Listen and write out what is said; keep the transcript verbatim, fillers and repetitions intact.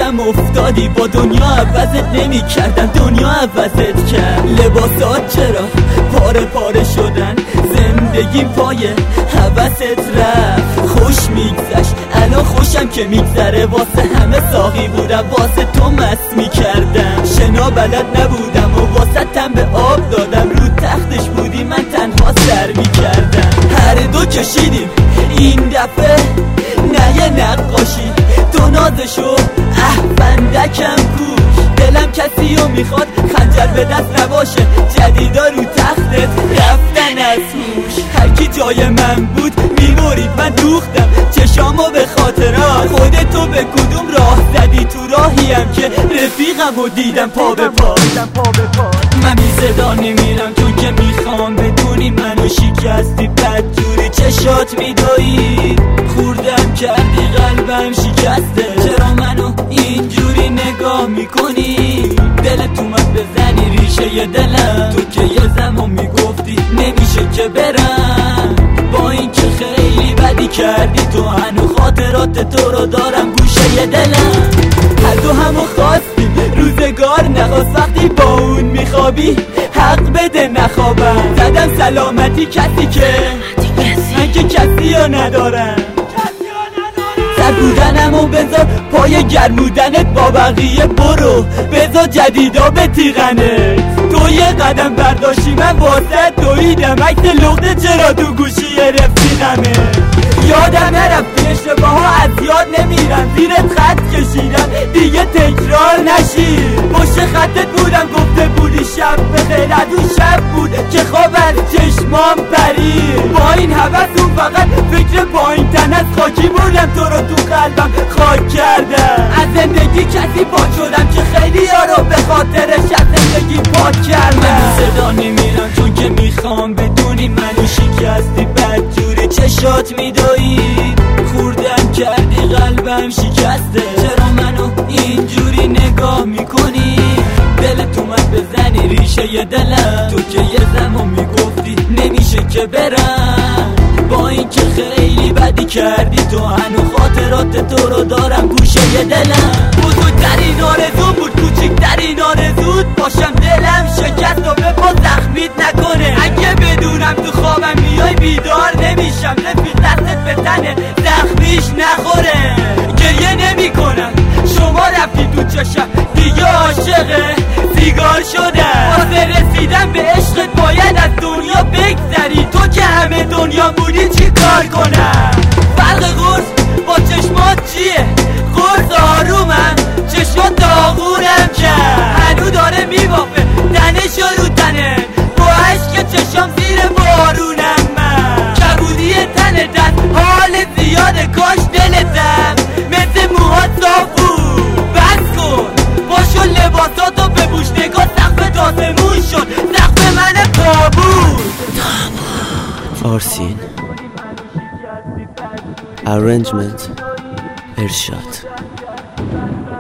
یادم افتادی با دنیا عوضت نمی کردم، دنیا عوضت کرد. لباسات چرا پاره پاره شدن، زندگی پای حوست رفت. خوش میگذشت الان خوشم که میگذره، واسه همه ساقی بودم واسه تو مست میکردم. شنا بلد نبودم و واسه تن به آب دادم، رو تختش بودی من تنها سر میکردم. هر دو کشیدیم این دفعه نه یه نقاشی، تو نازشو اه بندکم کوش. دلم کسی رو میخواد خنجر به دست نباشه، جدیدا رو تختت رفتن از هوش. هرکی جای من بود میمورید من دوختم چشامو به خاطرات. خودتو به کدوم راه زدی تو راهیم که رفیقم و دیدم پا به پا. من بی صدا نمیرم چون که میخوام بدونی منو شکستی بدجوری چشات میدایی. خوردم کردی قلبم شکسته، چرا منو اینجوری نگاه میکنی؟ دلت اومد بزنی ریشه دلم، تو که یه زمان میگفتی نمیشه که برم. با این که خیلی بدی کردی تو، هنو خاطرات تو رو دارم گوشه دلم. هر دو همو خواستیم روزگار نخواست، وقتی با اون میخوابی حق بده نخوابم. زدم سلامتی کسی که من که کسی ها ندارم. سر بودنمو بذار پای گرمودنت، با بقیه برو بذار جدیدا به تیغنت. تو یه قدم برداشتی من واسه دویدم، عکس لخته چرا تو گوشی رفیقمه. یادم نرفتی اشتباه ها از یاد نمیرم، زیرت خط کشیدم دیگه تکرار نشی. پشت خطت بودم گفته بودی شب بخیر، اون شب بود که خواب از چشمام پرید. با این حوث اون فقط فکر پایین تن از خاکی بودم، تو رو تو قلبم خاک کردم. از زندگی کسی پاک شدم که خیلی ها رو به خاطرش از زندگی پاک کردم. من صدا نمیرم چون که میخوام بدونی منو شکستی بدجوری چشات میدایی. خوردم کردی قلبم شکسته، چرا منو اینجوری نگاه میکنی؟ دلت اومد بزنی ریشه دلم، تو که یه زمان میگفتی نمیشه که برم. با این که خیلی بدی کردی تو، هنو خاطرات تو رو دارم گوشه دلم. بزرگترین آرزو بود کوچکترین آرزود باشم، دلم شکست و به پا زخمیت نکنه. اگه بدونم تو خوابم میای بیدار نمیشم، رفیق دستت به تنه زخمیش نخوره. گریه نمی کنم شما رفتی تو چشم، دیگه عاشقه سیگار شدم. واسه رسیدن به عشقت باید از دنیا بگذری، تو که همه دنیا بودی چی کار کنم؟ فرق قرص با چشمات چیه؟ قرص آرومم چشمات داغونم کرد، هنو داره میبافه تنشو رو تنه، با عشق چشم زیر بارونم. من کبودی تن دست حال زیاده، کاش دلتم مثل موهات صاف بود. بس کن باشو لباساتو بپوش، نگاه سقف داسمون شد سقف من تابوت. فارسین Arrangement ارشاد.